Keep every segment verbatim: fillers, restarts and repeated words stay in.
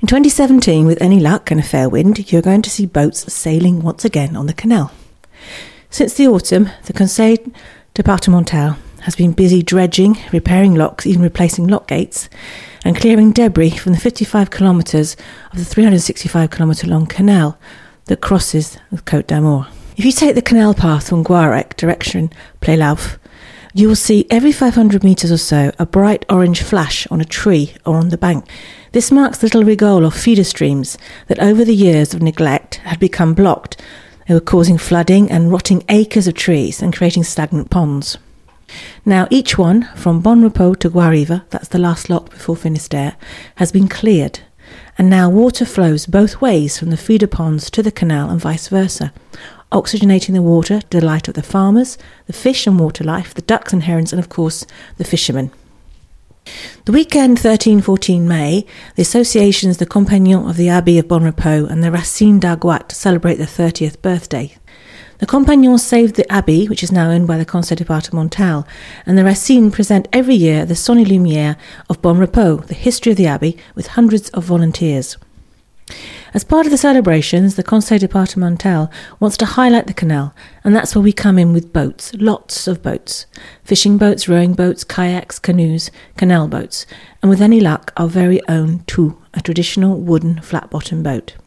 In twenty seventeen, with any luck and a fair wind, you're going to see boats sailing once again on the canal. Since the autumn, the Conseil Départemental has been busy dredging, repairing locks, even replacing lock gates, and clearing debris from the fifty-five kilometres of the three hundred sixty-five kilometre long canal that crosses the Côte d'Amour. If you take the canal path from Guarec direction Plélauf, you will see every five hundred metres or so a bright orange flash on a tree or on the bank. This marks the little rigole or feeder streams that over the years of neglect had become blocked. They were causing flooding and rotting acres of trees and creating stagnant ponds. Now each one, from Bon Repos to Guariva, that's the last lock before Finistère, has been cleared, and now water flows both ways from the feeder ponds to the canal and vice versa, oxygenating the water to the delight of the farmers, the fish and water life, the ducks and herons, and of course the fishermen. The weekend thirteen fourteen May, the associations the Compagnons of the Abbey of Bon Repos and the Racines d'Argoat celebrate their thirtieth birthday. The Compagnons saved the Abbey, which is now owned by the Conseil Départemental, and the Racines present every year the Sonne et Lumière of Bon Repos, the history of the Abbey, with hundreds of volunteers. As part of the celebrations, the Conseil Départemental wants to highlight the canal, and that's where we come in with boats, lots of boats. Fishing boats, rowing boats, kayaks, canoes, canal boats, and with any luck, our very own Tout, a traditional wooden flat-bottom boat.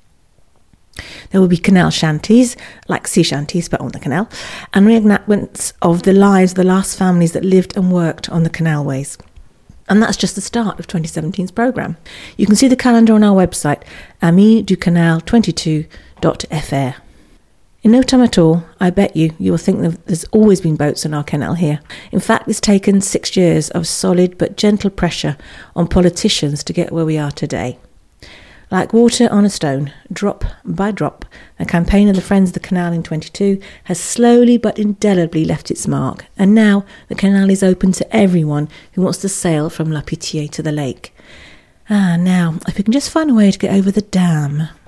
There will be canal shanties, like sea shanties but on the canal, and reenactments of the lives of the last families that lived and worked on the canalways. And that's just the start of twenty seventeen's programme. You can see the calendar on our website, amis du canal twenty-two dot f r. In no time at all, I bet you, you will think that there's always been boats on our canal here. In fact, it's taken six years of solid but gentle pressure on politicians to get where we are today. Like water on a stone, drop by drop, the campaign of the Friends of the Canal in twenty-two has slowly but indelibly left its mark, and now the canal is open to everyone who wants to sail from La Pitié to the lake. Ah, now, if we can just find a way to get over the dam.